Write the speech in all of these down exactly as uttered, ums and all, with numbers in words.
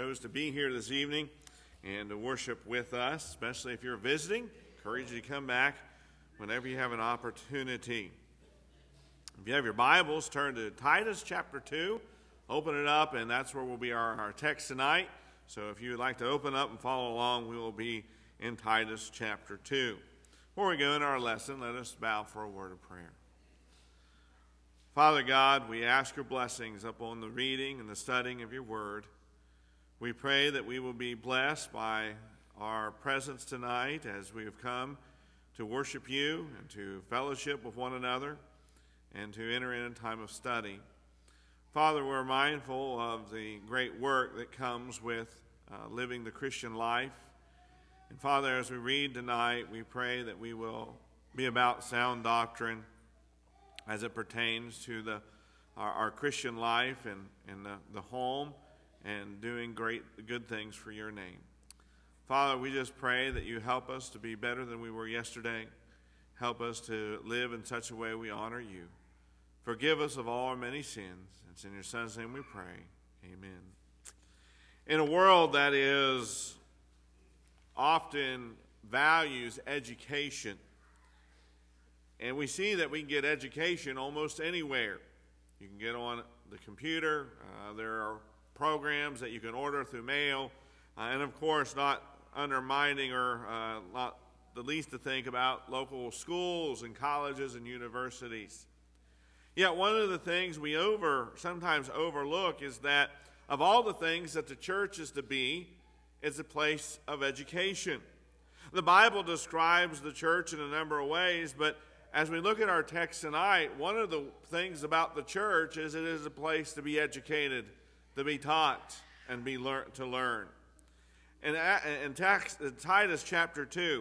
chose to be here this evening and to worship with us, especially if you're visiting. I encourage you to come back whenever you have an opportunity. If you have your Bibles, turn to Titus chapter two. Open it up, and that's where will be our, our text tonight. So if you would like to open up and follow along, we will be in Titus chapter two. Before we go into our lesson, let us bow for a word of prayer. Father God, we ask your blessings upon the reading and the studying of your word. We pray that we will be blessed by our presence tonight as we have come to worship you and to fellowship with one another and to enter in a time of study. Father, we're mindful of the great work that comes with uh, living the Christian life. And Father, as we read tonight, we pray that we will be about sound doctrine as it pertains to the our, our Christian life and, and the, the home and doing great good things for your name. Father, we just pray that you help us to be better than we were yesterday. Help us to live in such a way we honor you. Forgive us of all our many sins. It's in your Son's name we pray. Amen. In a world that is often values education, and we see that we can get education almost anywhere. You can get on the computer. Uh, there are programs that you can order through mail. Uh, and, of course, not undermining or uh, not the least to think about local schools and colleges and universities. Yet one of the things we over sometimes overlook is that of all the things that the church is to be, it's a place of education. The Bible describes the church in a number of ways, but as we look at our text tonight, one of the things about the church is it is a place to be educated, to be taught, and be lear- to learn. And in Titus chapter two,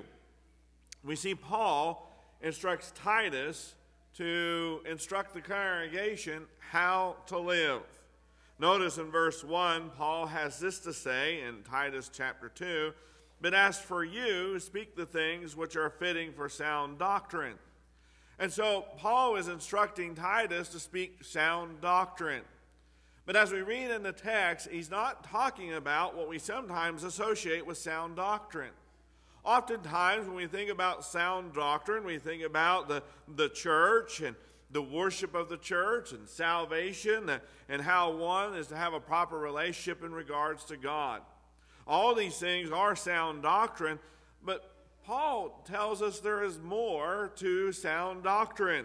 we see Paul instructs Titus to instruct the congregation how to live. Notice in verse one, Paul has this to say in Titus chapter two, "But as for you, speak the things which are fitting for sound doctrine." And so Paul is instructing Titus to speak sound doctrine. But as we read in the text, he's not talking about what we sometimes associate with sound doctrine. Oftentimes when we think about sound doctrine, we think about the, the church and the worship of the church and salvation and how one is to have a proper relationship in regards to God. All these things are sound doctrine, but Paul tells us there is more to sound doctrine.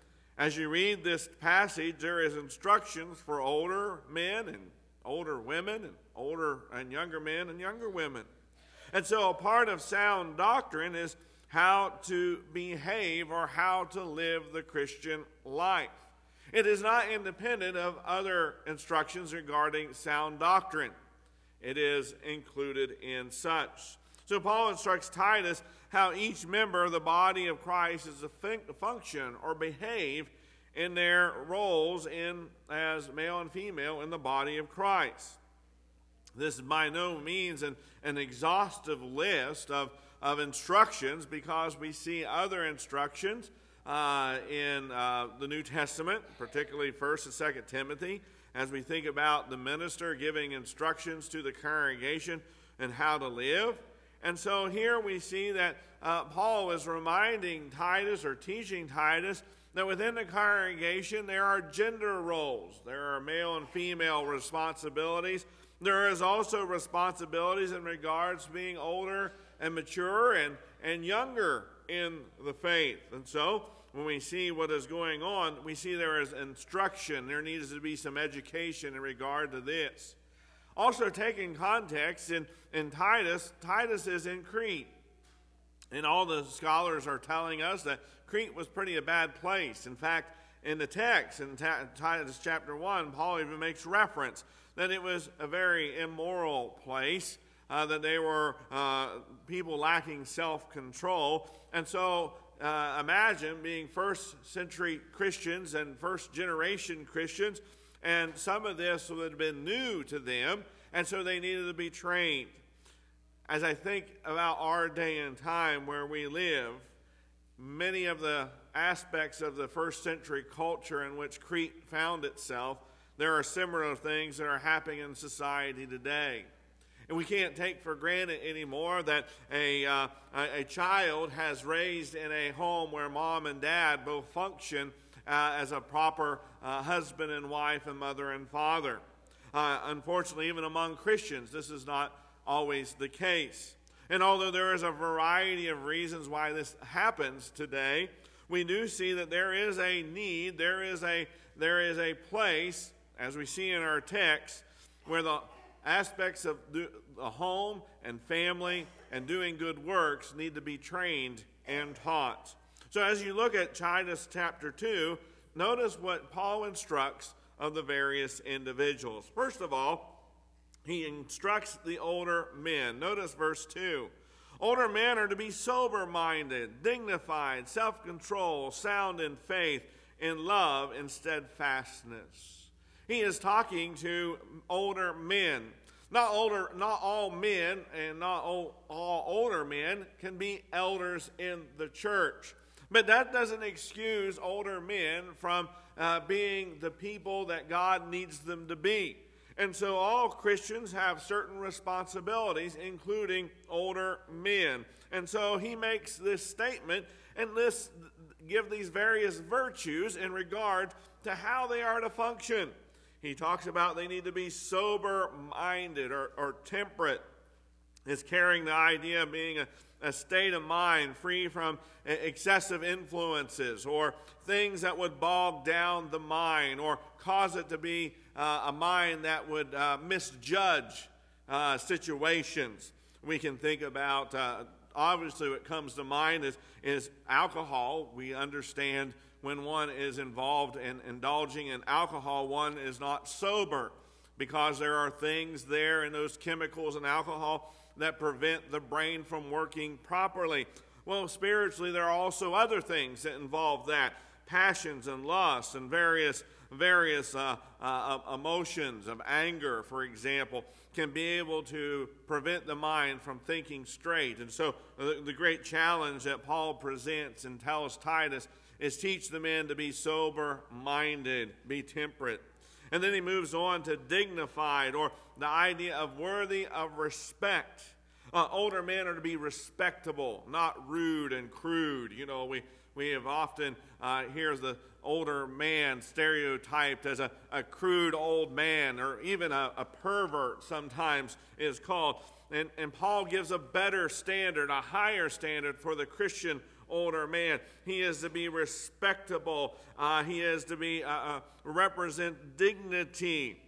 As you read this passage, there is instructions for older men and older women and older and younger men and younger women. And so a part of sound doctrine is how to behave or how to live the Christian life. It is not independent of other instructions regarding sound doctrine. It is included in such. So Paul instructs Titus how each member of the body of Christ is to function or behave in their roles in as male and female in the body of Christ. This is by no means an, an exhaustive list of, of instructions, because we see other instructions uh, in uh, the New Testament, particularly First and Second Timothy, as we think about the minister giving instructions to the congregation and how to live. And so here we see that uh, Paul is reminding Titus or teaching Titus that within the congregation there are gender roles. There are male and female responsibilities. There is also responsibilities in regards to being older and mature and, and younger in the faith. And so when we see what is going on, we see there is instruction. There needs to be some education in regard to this. Also, taking context in, in Titus, Titus is in Crete. And all the scholars are telling us that Crete was pretty a bad place. In fact, in the text, in Titus chapter one, Paul even makes reference that it was a very immoral place, uh, that they were uh, people lacking self-control. And so uh, imagine being first century Christians and first generation Christians, and some of this would have been new to them, and so they needed to be trained. As I think about our day and time where we live, many of the aspects of the first century culture in which Crete found itself, there are similar things that are happening in society today. And we can't take for granted anymore that a, uh, a, a child has raised in a home where mom and dad both function uh, as a proper uh, husband and wife and mother and father. Uh, unfortunately, even among Christians, this is not always the case. And although there is a variety of reasons why this happens today, we do see that there is a need, there is a, there is a place, as we see in our text, where the aspects of the home and family and doing good works need to be trained and taught. So as you look at Titus chapter two, notice what Paul instructs of the various individuals. First of all, he instructs the older men. Notice verse two. Older men are to be sober-minded, dignified, self-control, sound in faith, in love, and steadfastness. He is talking to older men. Not older, not all men and not all, all older men can be elders in the church. But that doesn't excuse older men from uh, being the people that God needs them to be. And so all Christians have certain responsibilities, including older men. And so he makes this statement and lists, give these various virtues in regard to how they are to function. He talks about they need to be sober-minded or, or temperate. It's carrying the idea of being a, a state of mind free from excessive influences or things that would bog down the mind or cause it to be uh, a mind that would uh, misjudge uh, situations. We can think about, uh, obviously what comes to mind is, is alcohol. We understand when one is involved in indulging in alcohol, one is not sober because there are things there in those chemicals and alcohol that prevent the brain from working properly. Well, spiritually, there are also other things that involve that. Passions and lusts and various various uh, uh, emotions of anger, for example, can be able to prevent the mind from thinking straight. And so the, the great challenge that Paul presents and tells Titus is teach the men to be sober-minded, be temperate. And then he moves on to dignified, or the idea of worthy of respect. Uh, older men are to be respectable, not rude and crude. You know, we, we have often uh, hear the older man stereotyped as a, a crude old man, or even a, a pervert sometimes is called. And, and Paul gives a better standard, a higher standard for the Christian older man. He is to be respectable. Uh, he is to be uh, uh, represent dignity.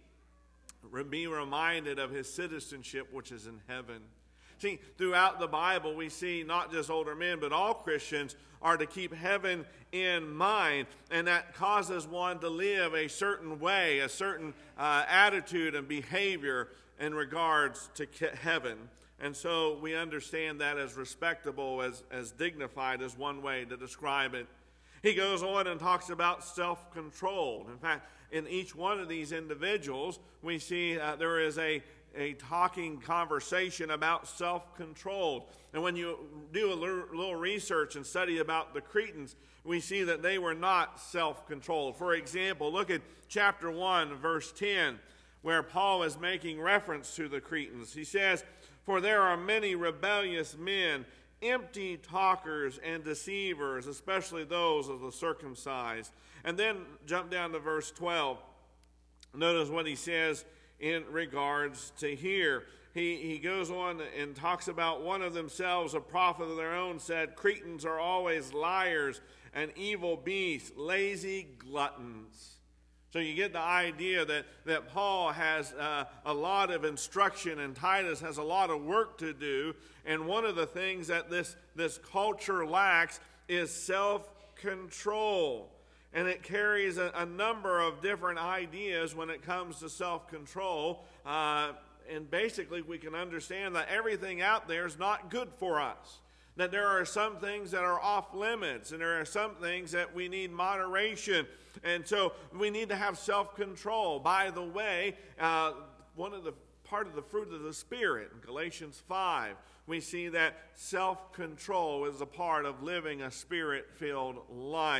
Be reminded of his citizenship, which is in heaven. See, throughout the Bible, we see not just older men, but all Christians are to keep heaven in mind, and that causes one to live a certain way, a certain uh, attitude and behavior in regards to heaven. And so we understand that as respectable, as, as dignified is one way to describe it. He goes on and talks about self-control. In fact, in each one of these individuals, we see uh, there is a, a talking conversation about self-control. And when you do a little research and study about the Cretans, we see that they were not self-controlled. For example, look at chapter one, verse ten, where Paul is making reference to the Cretans. He says, "For there are many rebellious men, empty talkers and deceivers, especially those of the circumcised." And then jump down to verse twelve. Notice what he says in regards to here. He, he goes on and talks about one of themselves, a prophet of their own, said, "Cretans are always liars and evil beasts, lazy gluttons." So you get the idea that, that Paul has uh, a lot of instruction and Titus has a lot of work to do. And one of the things that this, this culture lacks is self-control. And it carries a, a number of different ideas when it comes to self-control. Uh, and basically we can understand that everything out there is not good for us. That there are some things that are off limits, and there are some things that we need moderation. And so we need to have self-control. By the way, uh, one of the part of the fruit of the Spirit, in Galatians five, we see that self-control is a part of living a Spirit-filled life.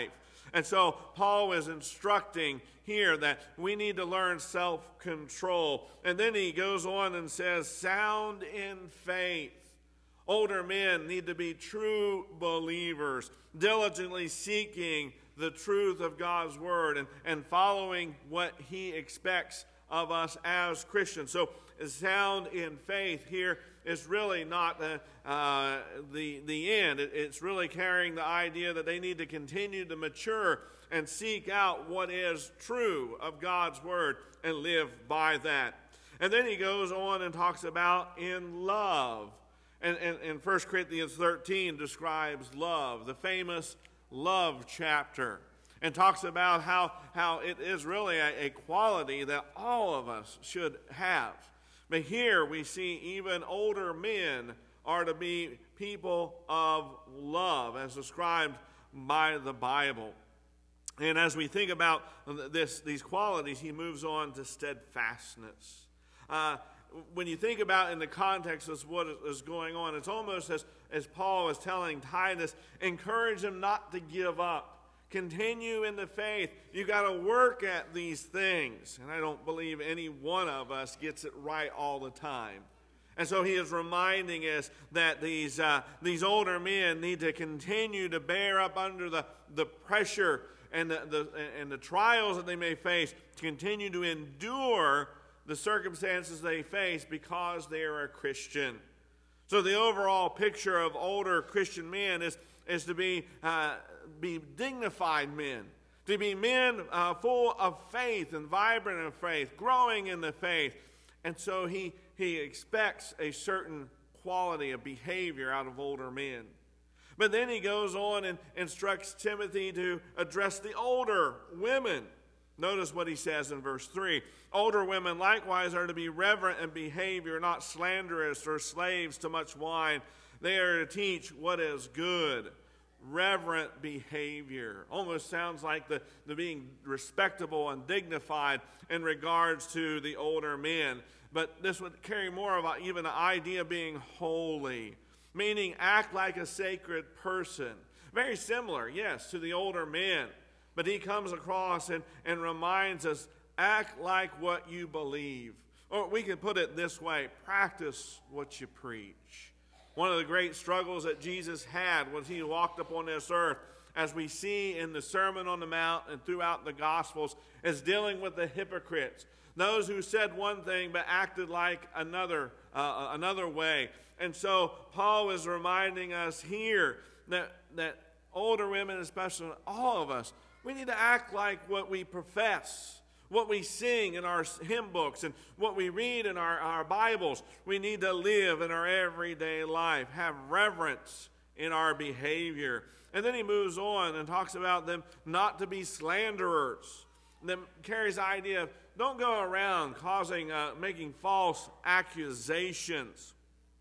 And so Paul is instructing here that we need to learn self-control. And then he goes on and says, sound in faith. Older men need to be true believers, diligently seeking the truth of God's word and, and following what he expects of us as Christians. So sound in faith here is really not the, uh, the, the end. It, it's really carrying the idea that they need to continue to mature and seek out what is true of God's word and live by that. And then he goes on and talks about in love. And, and, and First Corinthians thirteen describes love, the famous love chapter, and talks about how, how it is really a, a quality that all of us should have. But here we see even older men are to be people of love, as described by the Bible. And as we think about this, these qualities, he moves on to steadfastness. Uh, when you think about in the context of what is going on, it's almost as, as Paul is telling Titus, encourage him not to give up. Continue in the faith. You got to work at these things. And I don't believe any one of us gets it right all the time. And so he is reminding us that these, uh, these older men need to continue to bear up under the, the pressure and the, the, and the trials that they may face, to continue to endure the circumstances they face because they are a Christian. So the overall picture of older Christian men is, is to be, uh, be dignified men, to be men uh, full of faith and vibrant in faith, growing in the faith. And so he, he expects a certain quality of behavior out of older men. But then he goes on and instructs Timothy to address the older women. Notice what he says in verse three. Older women likewise are to be reverent in behavior, not slanderous or slaves to much wine. They are to teach what is good. Reverent behavior. Almost sounds like the, the being respectable and dignified in regards to the older men. But this would carry more of a, even the idea of being holy, meaning act like a sacred person. Very similar, yes, to the older men. But he comes across and, and reminds us, act like what you believe. Or we can put it this way, practice what you preach. One of the great struggles that Jesus had when he walked upon this earth, as we see in the Sermon on the Mount and throughout the Gospels, is dealing with the hypocrites. Those who said one thing but acted like another, uh, another way. And so Paul is reminding us here that, that older women, especially all of us, we need to act like what we profess, what we sing in our hymn books, and what we read in our, our Bibles. We need to live in our everyday life, have reverence in our behavior. And then he moves on and talks about them not to be slanderers. Them carries the idea of don't go around causing, uh, making false accusations.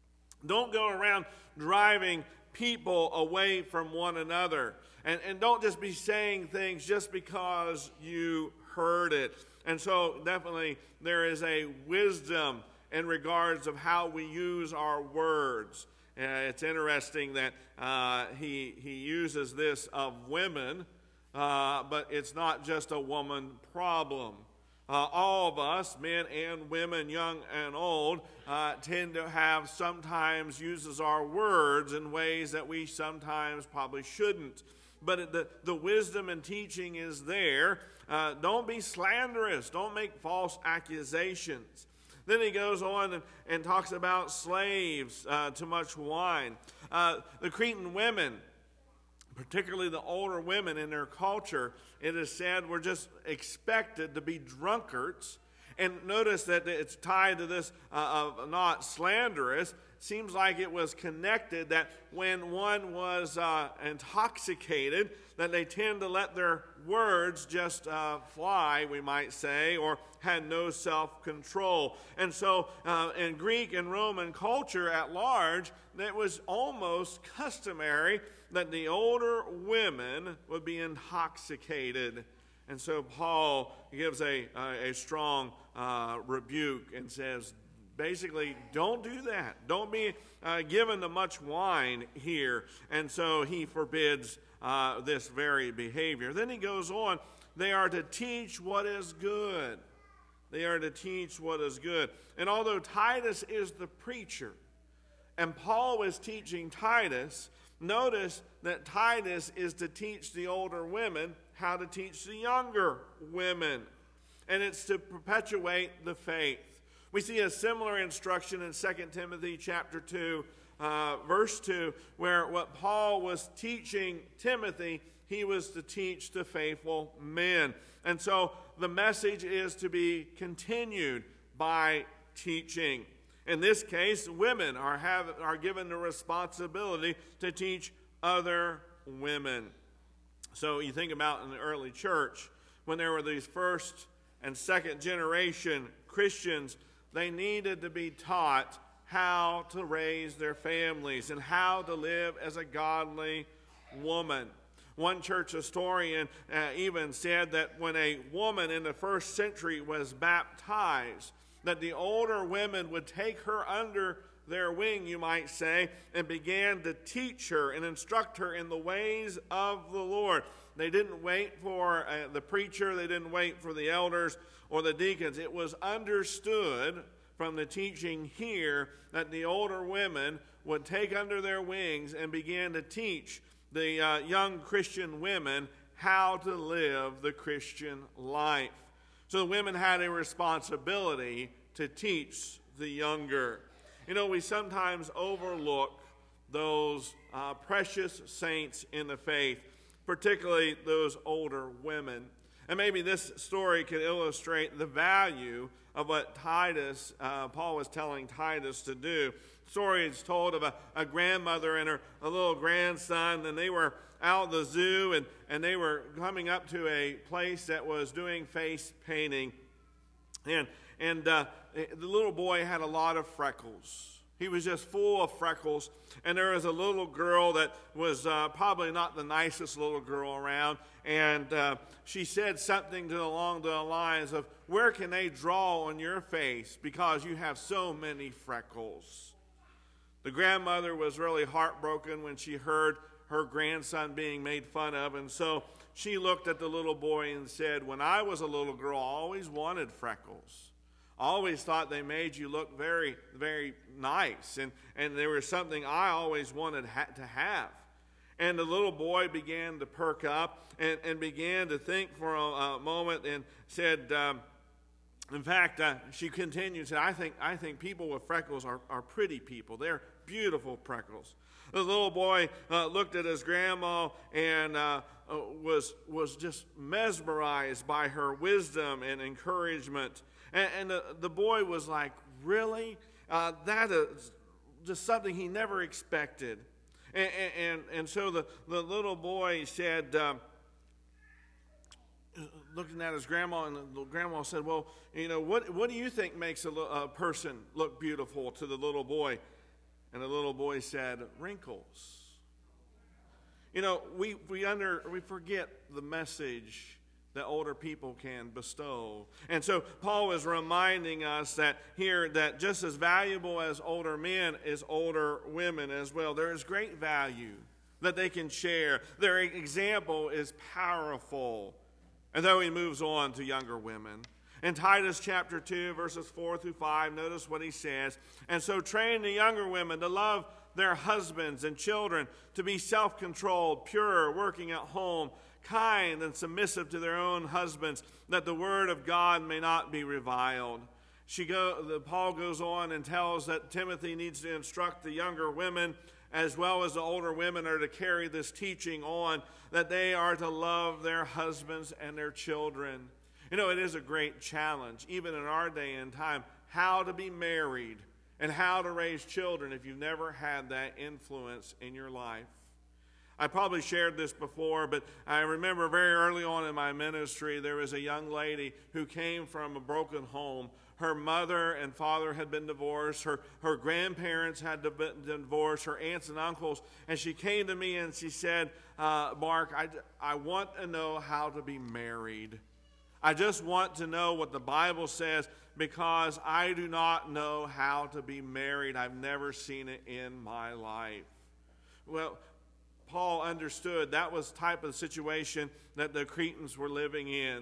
Don't go around driving people away from one another. And, and don't just be saying things just because you heard it. And so definitely there is a wisdom in regards of how we use our words. Uh, it's interesting that uh, he, he uses this of women, uh, but it's not just a woman problem. Uh, all of us, men and women, young and old, uh, tend to have sometimes uses our words in ways that we sometimes probably shouldn't. But the, the wisdom and teaching is there. Uh, don't be slanderous. Don't make false accusations. Then he goes on and, and talks about slaves uh, to much wine. Uh, the Cretan women, particularly the older women in their culture, it is said were just expected to be drunkards. And notice that it's tied to this uh, of not slanderous. Seems like it was connected that when one was uh, intoxicated, that they tend to let their words just uh, fly, we might say, or had no self-control. And so uh, in Greek and Roman culture at large, it was almost customary that the older women would be intoxicated. And so Paul gives a, a, a strong uh, rebuke and says, basically, don't do that. Don't be uh, given to much wine here. And so he forbids uh, this very behavior. Then he goes on, they are to teach what is good. They are to teach what is good. And although Titus is the preacher, and Paul was teaching Titus, notice that Titus is to teach the older women how to teach the younger women. And it's to perpetuate the faith. We see a similar instruction in Second Timothy chapter two, uh, verse two, where what Paul was teaching Timothy, he was to teach the faithful men. And so the message is to be continued by teaching. In this case, women are, have, are given the responsibility to teach other women. So you think about in the early church, when there were these first and second generation Christians, they needed to be taught how to raise their families and how to live as a godly woman. One church historian uh, even said that when a woman in the first century was baptized, that the older women would take her under their wing, you might say, and began to teach her and instruct her in the ways of the Lord. They didn't wait for uh, the preacher, they didn't wait for the elders or the deacons. It was understood from the teaching here that the older women would take under their wings and begin to teach the uh, young Christian women how to live the Christian life. So the women had a responsibility to teach the younger. You know, we sometimes overlook those uh, precious saints in the faith, particularly those older women. And maybe this story can illustrate the value of what Titus, uh, Paul was telling Titus to do. The story is told of a, a grandmother and her a little grandson, and they were out at the zoo, and, and they were coming up to a place that was doing face painting. And, and uh, the little boy had a lot of freckles. He was just full of freckles. And there was a little girl that was uh, probably not the nicest little girl around. And uh, she said something to along the lines of, where can they draw on your face because you have so many freckles? The grandmother was really heartbroken when she heard her grandson being made fun of. And so she looked at the little boy and said, when I was a little girl, I always wanted freckles. I always thought they made you look very, very nice. And, and there was something I always wanted ha- to have. And the little boy began to perk up and, and began to think for a, a moment and said, um, in fact, uh, she continued, said, I think, I think people with freckles are, are pretty people. They're beautiful freckles. The little boy uh, looked at his grandma and uh, uh, was, was just mesmerized by her wisdom and encouragement. And, and the, the boy was like, really? Uh, that is just something he never expected. And, and, and so the, the little boy said, um, looking at his grandma, and the grandma said, well, you know, what, what do you think makes a, a person look beautiful to the little boy? And the little boy said, wrinkles. You know, we, we, under, we forget the message that older people can bestow. And so Paul is reminding us that here that just as valuable as older men is older women as well. There is great value that they can share. Their example is powerful. And then he moves on to younger women. In Titus chapter two, verses four through five, notice what he says. And so train the younger women to love their husbands and children, to be self-controlled, pure, working at home, kind and submissive to their own husbands, that the word of God may not be reviled. She go, the, Paul goes on and tells that Timothy needs to instruct the younger women as well as the older women are to carry this teaching on, that they are to love their husbands and their children. You know, it is a great challenge, even in our day and time, how to be married and how to raise children if you've never had that influence in your life. I probably shared this before, but I remember very early on in my ministry, there was a young lady who came from a broken home. Her mother and father had been divorced. Her, her grandparents had been divorced, her aunts and uncles. And she came to me and she said, uh, Mark, I, I want to know how to be married. I just want to know what the Bible says because I do not know how to be married. I've never seen it in my life. Well, Paul understood that was the type of situation that the Cretans were living in.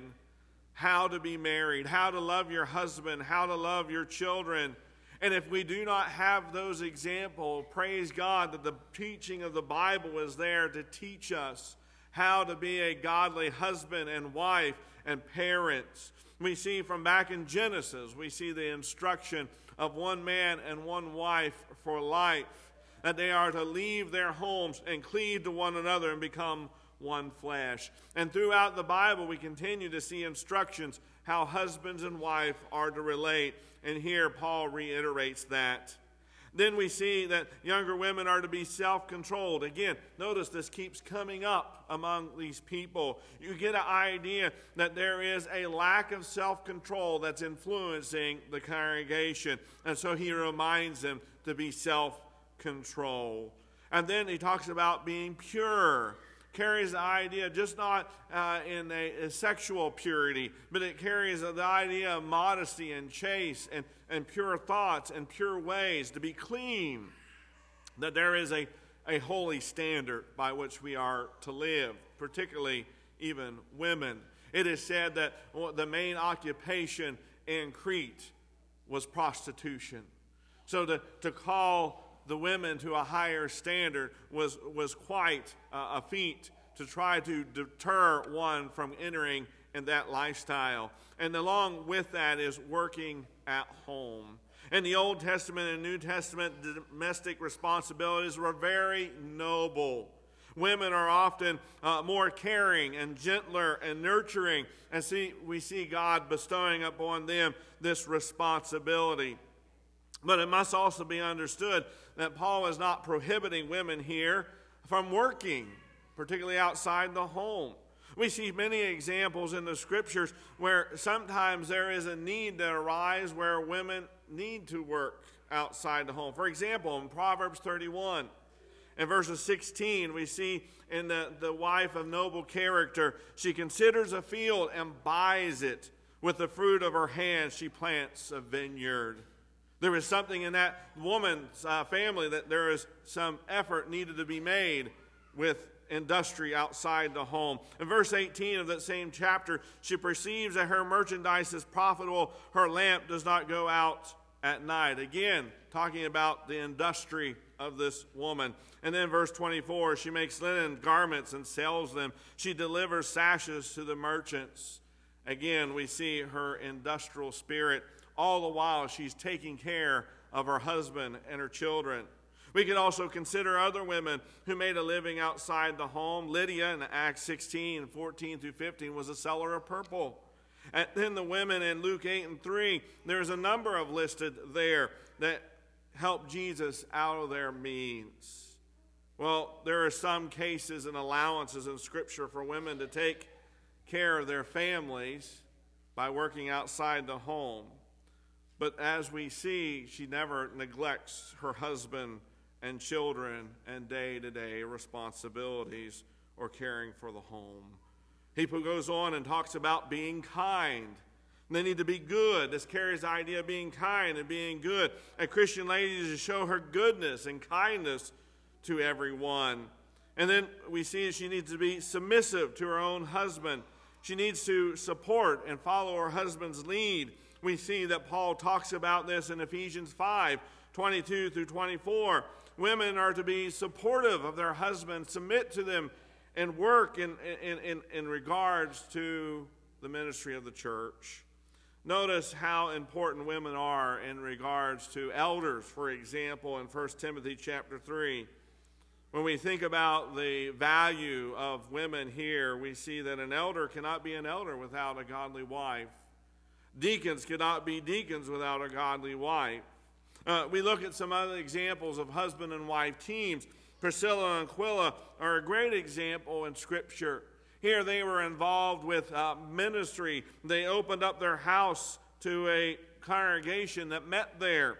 How to be married, how to love your husband, how to love your children. And if we do not have those examples, praise God that the teaching of the Bible is there to teach us how to be a godly husband and wife and parents. We see from back in Genesis, we see the instruction of one man and one wife for life, that they are to leave their homes and cleave to one another and become one flesh. And throughout the Bible, we continue to see instructions how husbands and wife are to relate. And here Paul reiterates that. Then we see that younger women are to be self-controlled. Again, notice this keeps coming up among these people. You get an idea that there is a lack of self-control that's influencing the congregation. And so he reminds them to be self-control. And then he talks about being pure. Carries the idea just not uh, in a, a sexual purity, but it carries the idea of modesty and chaste and, and pure thoughts and pure ways, to be clean, that there is a, a holy standard by which we are to live, particularly even women. It is said that the main occupation in Crete was prostitution. So to, to call the women to a higher standard was, was quite uh, a feat to try to deter one from entering in that lifestyle. And along with that is working at home. In the Old Testament and New Testament, domestic responsibilities were very noble. Women are often uh, more caring and gentler and nurturing, and see, we see God bestowing upon them this responsibility. But it must also be understood that Paul is not prohibiting women here from working, particularly outside the home. We see many examples in the scriptures where sometimes there is a need that arises where women need to work outside the home. For example, in Proverbs thirty-one, in verses sixteen, we see in the, the wife of noble character, she considers a field and buys it. With the fruit of her hands, she plants a vineyard. There is something in that woman's uh, family that there is some effort needed to be made with industry outside the home. In verse eighteen of that same chapter, she perceives that her merchandise is profitable. Her lamp does not go out at night. Again, talking about the industry of this woman. And then verse twenty-four, she makes linen garments and sells them. She delivers sashes to the merchants. Again, we see her industrial spirit. All the while, she's taking care of her husband and her children. We could also consider other women who made a living outside the home. Lydia in Acts sixteen, fourteen through fifteen was a seller of purple. And then the women in Luke eight and three, there's a number of listed there that helped Jesus out of their means. Well, there are some cases and allowances in Scripture for women to take care of their families by working outside the home. But as we see, she never neglects her husband and children and day-to-day responsibilities or caring for the home. He goes on and talks about being kind. They need to be good. This carries the idea of being kind and being good. A Christian lady is to show her goodness and kindness to everyone. And then we see she needs to be submissive to her own husband. She needs to support and follow her husband's lead. We see that Paul talks about this in Ephesians five, twenty-two through twenty-four. Women are to be supportive of their husbands, submit to them, and work in, in, in, in regards to the ministry of the church. Notice how important women are in regards to elders, for example, in First Timothy chapter three. When we think about the value of women here, we see that an elder cannot be an elder without a godly wife. Deacons cannot be deacons without a godly wife. Uh, we look at some other examples of husband and wife teams. Priscilla and Aquila are a great example in Scripture. Here they were involved with uh, ministry. They opened up their house to a congregation that met there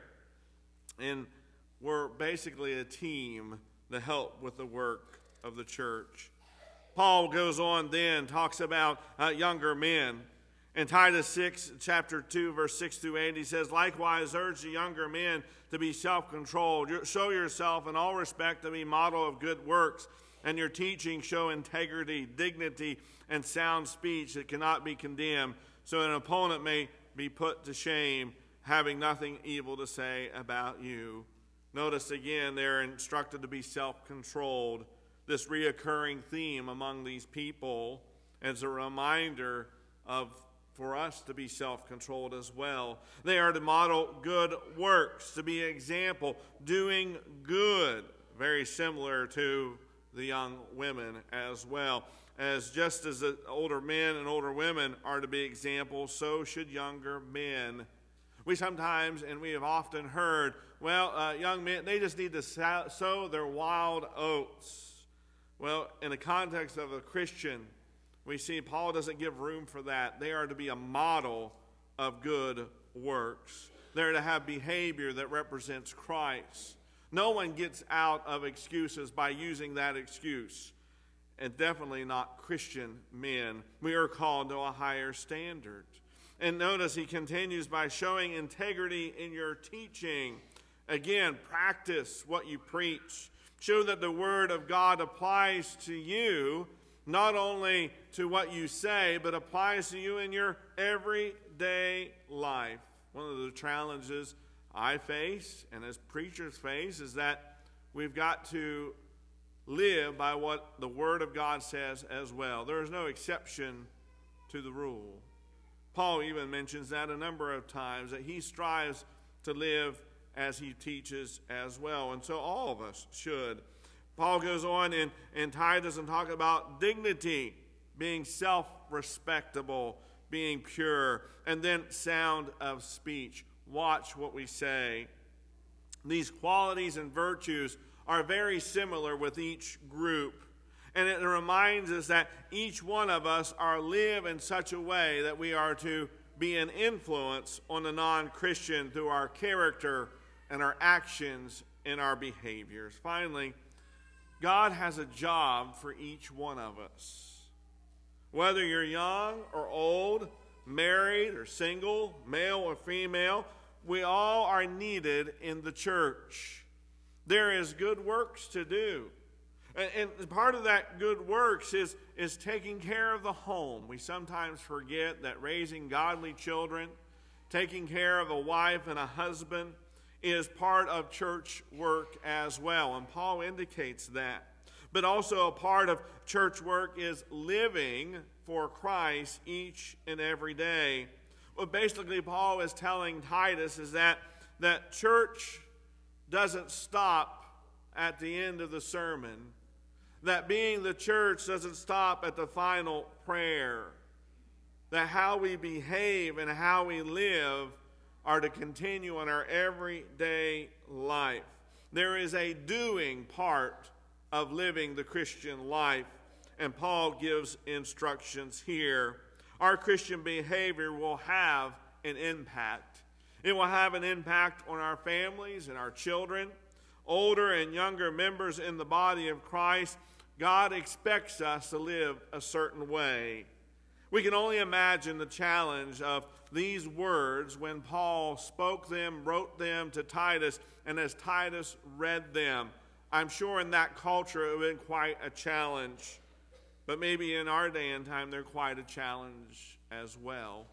and were basically a team to help with the work of the church. Paul goes on then, talks about uh, younger men. In Titus six, chapter two, verse six through eight, he says, "Likewise urge the younger men to be self-controlled. Show yourself in all respect to be model of good works, and your teaching show integrity, dignity, and sound speech that cannot be condemned, so an opponent may be put to shame, having nothing evil to say about you." Notice again, they're instructed to be self-controlled. This reoccurring theme among these people as a reminder of for us to be self-controlled as well. They are to model good works, to be an example, doing good, very similar to the young women as well. As just as the older men and older women are to be examples, so should younger men. We sometimes, and we have often heard, well, uh, young men, they just need to sow their wild oats. Well, in the context of a Christian, we see Paul doesn't give room for that. They are to be a model of good works. They're to have behavior that represents Christ. No one gets out of excuses by using that excuse, and definitely not Christian men. We are called to a higher standard. And notice he continues by showing integrity in your teaching. Again, practice what you preach. Show that the word of God applies to you, not only to what you say, but applies to you in your everyday life. One of the challenges I face, and as preachers face, is that we've got to live by what the Word of God says as well. There is no exception to the rule. Paul even mentions that a number of times, that he strives to live as he teaches as well. And so all of us should. Paul goes on in, in Titus and talk about dignity, being self-respectable, being pure, and then sound of speech. Watch what we say. These qualities and virtues are very similar with each group. And it reminds us that each one of us are live in such a way that we are to be an influence on the non-Christian through our character and our actions and our behaviors. Finally, God has a job for each one of us. Whether you're young or old, married or single, male or female, we all are needed in the church. There is good works to do. And, and part of that good works is, is taking care of the home. We sometimes forget that raising godly children, taking care of a wife and a husband, is part of church work as well. And Paul indicates that. But also a part of church work is living for Christ each and every day. What basically Paul is telling Titus is that, that church doesn't stop at the end of the sermon. That being the church doesn't stop at the final prayer. That how we behave and how we live are to continue in our everyday life. There is a doing part of living the Christian life, and Paul gives instructions here. Our Christian behavior will have an impact. It will have an impact on our families and our children, older and younger members in the body of Christ. God expects us to live a certain way. We can only imagine the challenge of these words when Paul spoke them, wrote them to Titus, and as Titus read them. I'm sure in that culture it would have been quite a challenge. But maybe in our day and time they're quite a challenge as well.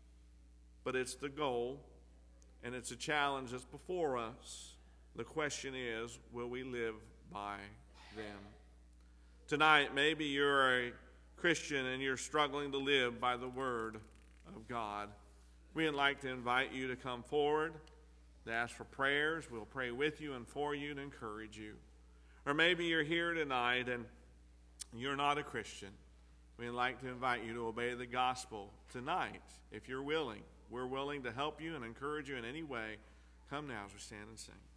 But it's the goal, and it's a challenge that's before us. The question is, will we live by them? Tonight, maybe you're a Christian and you're struggling to live by the Word of God. We'd like to invite you to come forward, to ask for prayers. We'll pray with you and for you and encourage you. Or maybe you're here tonight and you're not a Christian. We'd like to invite you to obey the gospel tonight, if you're willing. We're willing to help you and encourage you in any way. Come now as we stand and sing.